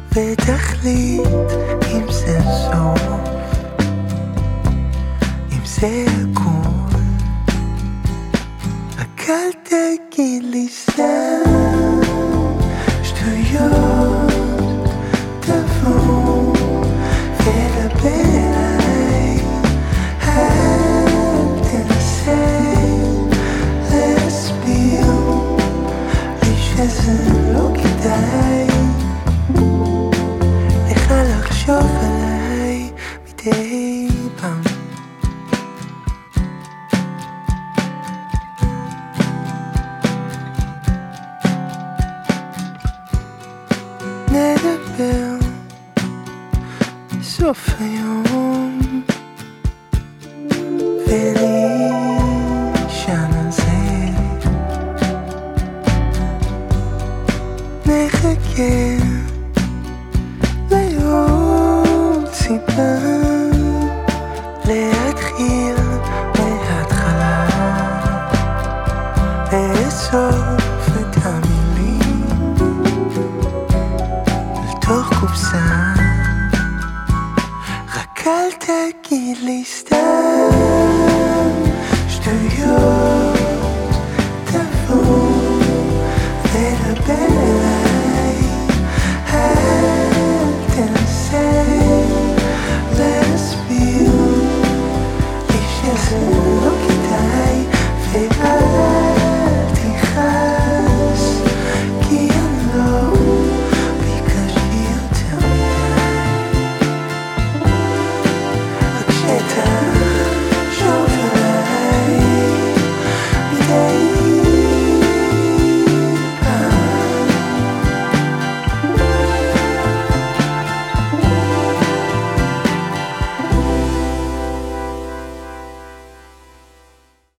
ותחליט אם זה סוף, אם זה הכל. רק אל תגיד לי סתם שטויות, תבוא ודבר עליי, אל תנסה להסביר לי שזה לא כדאי לך לחשוב עליי מדי פעם. נדבר בסוף היום ולישן על זה, נחכה לעוד סיבה להתחיל מההתחלה, לאסוף את המילים לתוך קופסה. רק אל תגיד לי סתם שטויות, תבוא ודבר